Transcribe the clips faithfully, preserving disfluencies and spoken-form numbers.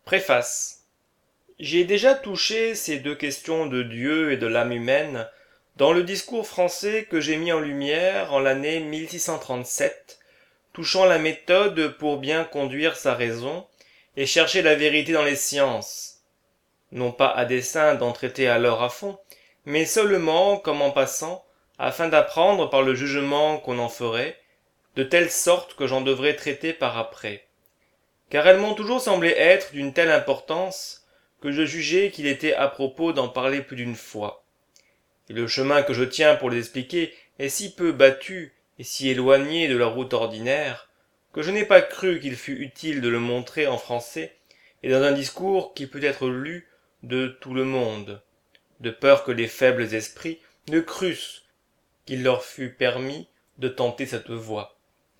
Préface. J'ai déjà touché ces deux questions de Dieu et de l'âme humaine dans le discours français que j'ai mis en lumière en l'année mille six cent trente-sept, touchant la méthode pour bien conduire sa raison et chercher la vérité dans les sciences, non pas à dessein d'en traiter alors à fond, mais seulement comme en passant, afin d'apprendre par le jugement qu'on en ferait, de telle sorte que j'en devrais traiter par après. Car elles m'ont toujours semblé être d'une telle importance que je jugeai qu'il était à propos d'en parler plus d'une fois. Et le chemin que je tiens pour les expliquer est si peu battu et si éloigné de la route ordinaire, que je n'ai pas cru qu'il fût utile de le montrer en français et dans un discours qui peut être lu de tout le monde, de peur que les faibles esprits ne crussent qu'il leur fût permis de tenter cette voie.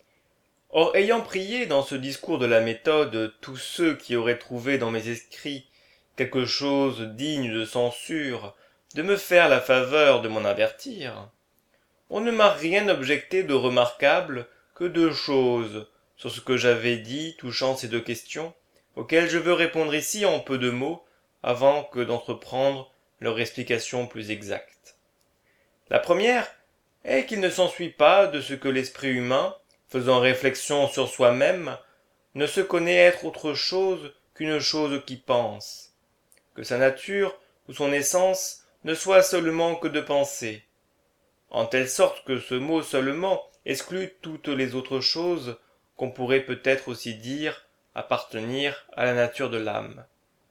Or, ayant prié dans ce discours de la méthode tous ceux qui auraient trouvé dans mes écrits quelque chose digne de censure, de me faire la faveur de m'en avertir, on ne m'a rien objecté de remarquable que deux choses sur ce que j'avais dit touchant ces deux questions, auxquelles je veux répondre ici en peu de mots, avant que d'entreprendre leur explication plus exacte. La première est qu'il ne s'ensuit pas de ce que l'esprit humain, faisant réflexion sur soi-même, ne se connaît être autre chose qu'une chose qui pense, que sa nature ou son essence ne soit seulement que de penser, en telle sorte que ce mot seulement exclut toutes les autres choses qu'on pourrait peut-être aussi dire appartenir à la nature de l'âme.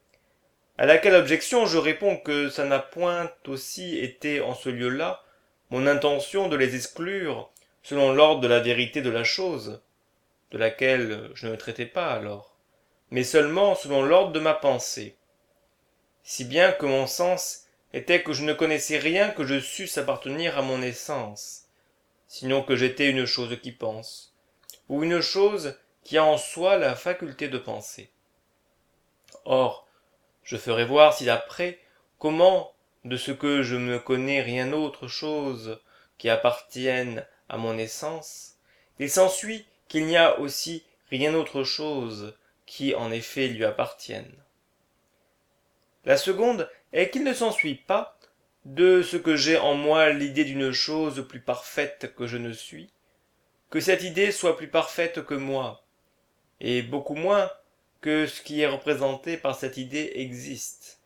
À laquelle objection je réponds que ça n'a point aussi été en ce lieu-là mon intention de les exclure selon l'ordre de la vérité de la chose, de laquelle je ne traitais pas alors, mais seulement selon l'ordre de ma pensée, si bien que mon sens était que je ne connaissais rien que je susse appartenir à mon essence, sinon que j'étais une chose qui pense, ou une chose qui a en soi la faculté de penser. Or, je ferai voir ci-d'après comment, de ce que je ne connais rien autre chose qui appartienne à mon essence, il s'ensuit qu'il n'y a aussi rien autre chose qui en effet lui appartienne. La seconde est qu'il ne s'ensuit pas, de ce que j'ai en moi l'idée d'une chose plus parfaite que je ne suis, que cette idée soit plus parfaite que moi, et beaucoup moins que ce qui est représenté par cette idée existe.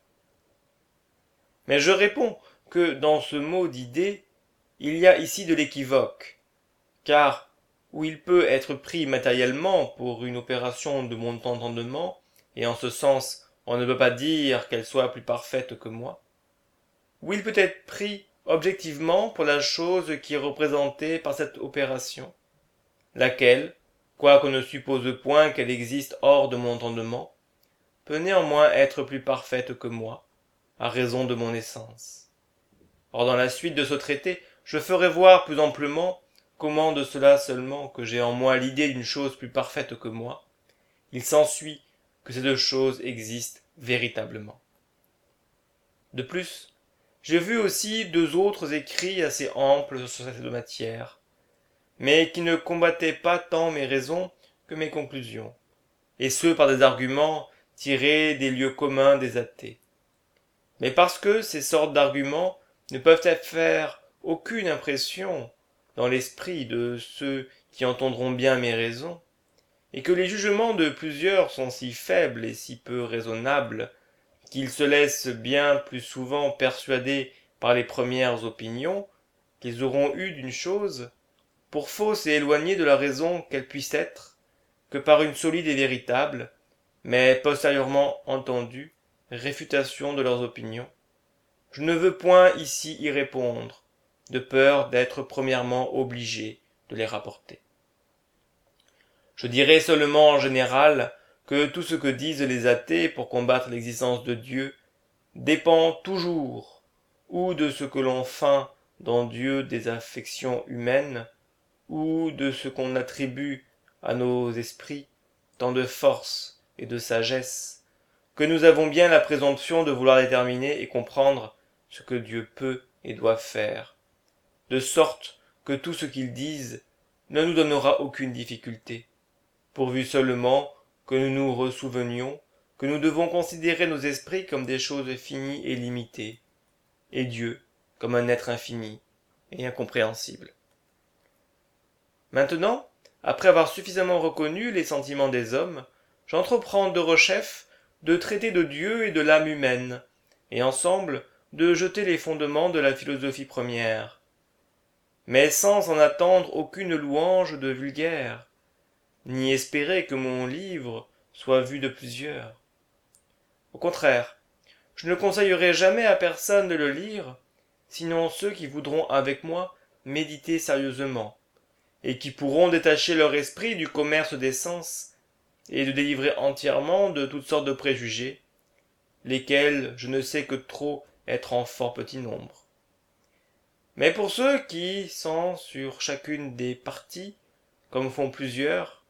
Mais je réponds que dans ce mot d'idée, il y a ici de l'équivoque, car où il peut être pris matériellement pour une opération de mon entendement, et en ce sens on ne peut pas dire qu'elle soit plus parfaite que moi, où il peut être pris objectivement pour la chose qui est représentée par cette opération, laquelle, quoiqu'on ne suppose point qu'elle existe hors de mon entendement, peut néanmoins être plus parfaite que moi, à raison de mon essence. Or dans la suite de ce traité, je ferai voir plus amplement comment de cela seulement que j'ai en moi l'idée d'une chose plus parfaite que moi, il s'ensuit que ces deux choses existent véritablement. De plus, j'ai vu aussi deux autres écrits assez amples sur cette matière, mais qui ne combattaient pas tant mes raisons que mes conclusions, et ce par des arguments tirés des lieux communs des athées. Mais parce que ces sortes d'arguments ne peuvent faire aucune impression dans l'esprit de ceux qui entendront bien mes raisons, et que les jugements de plusieurs sont si faibles et si peu raisonnables, qu'ils se laissent bien plus souvent persuader par les premières opinions qu'ils auront eues d'une chose, pour fausse et éloignée de la raison qu'elle puisse être, que par une solide et véritable, mais postérieurement entendue, réfutation de leurs opinions. Je ne veux point ici y répondre, de peur d'être premièrement obligé de les rapporter. Je dirai seulement en général que tout ce que disent les athées pour combattre l'existence de Dieu dépend toujours ou de ce que l'on feint dans Dieu des affections humaines, ou de ce qu'on attribue à nos esprits tant de force et de sagesse, que nous avons bien la présomption de vouloir déterminer et comprendre ce que Dieu peut et doit faire, de sorte que tout ce qu'ils disent ne nous donnera aucune difficulté, pourvu seulement que nous nous ressouvenions que nous devons considérer nos esprits comme des choses finies et limitées, et Dieu comme un être infini et incompréhensible. Maintenant, après avoir suffisamment reconnu les sentiments des hommes, j'entreprends de rechef de traiter de Dieu et de l'âme humaine, et ensemble de jeter les fondements de la philosophie première, mais sans en attendre aucune louange de vulgaire, ni espérer que mon livre soit vu de plusieurs. Au contraire, je ne conseillerai jamais à personne de le lire, sinon ceux qui voudront avec moi méditer sérieusement, et qui pourront détacher leur esprit du commerce des sens, et de délivrer entièrement de toutes sortes de préjugés, lesquels je ne sais que trop être en fort petit nombre. Mais pour ceux qui sont sur chacune des parties, comme font plusieurs,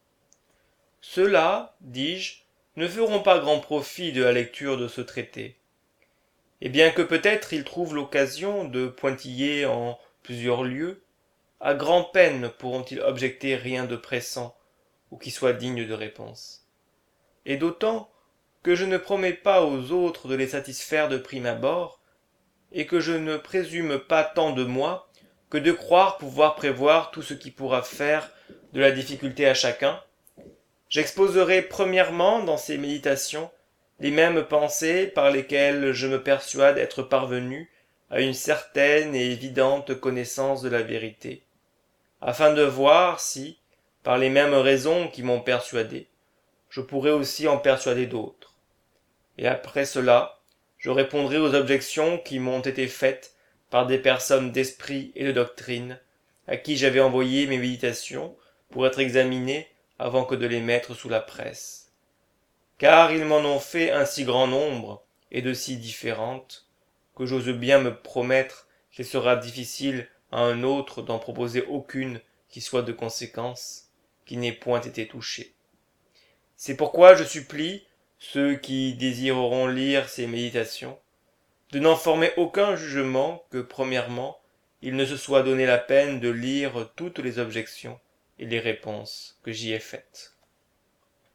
ceux-là, dis-je, ne feront pas grand profit de la lecture de ce traité. Et bien que peut-être ils trouvent l'occasion de pointiller en plusieurs lieux, à grand-peine pourront-ils objecter rien de pressant ou qui soit digne de réponse. Et d'autant que je ne promets pas aux autres de les satisfaire de prime abord, et que je ne présume pas tant de moi que de croire pouvoir prévoir tout ce qui pourra faire de la difficulté à chacun, j'exposerai premièrement dans ces méditations les mêmes pensées par lesquelles je me persuade être parvenu à une certaine et évidente connaissance de la vérité, afin de voir si, par les mêmes raisons qui m'ont persuadé, je pourrais aussi en persuader d'autres. Et après cela, je répondrai aux objections qui m'ont été faites par des personnes d'esprit et de doctrine, à qui j'avais envoyé mes méditations pour être examinées avant que de les mettre sous la presse. Car ils m'en ont fait un si grand nombre, et de si différentes, que j'ose bien me promettre qu'il sera difficile à un autre d'en proposer aucune qui soit de conséquence, qui n'ait point été touchée. C'est pourquoi je supplie ceux qui désireront lire ces méditations, de n'en former aucun jugement que, premièrement, il ne se soit donné la peine de lire toutes les objections et les réponses que j'y ai faites.